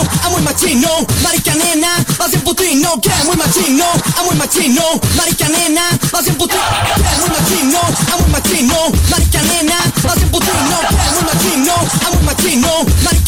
amo el machino, marica nena, vas en putino, que muy machino, amo el machino, marica nena, vas en putino, que muy machino, amo el machino, marica nena, vas en putino, que muy machino, amo el machino, marica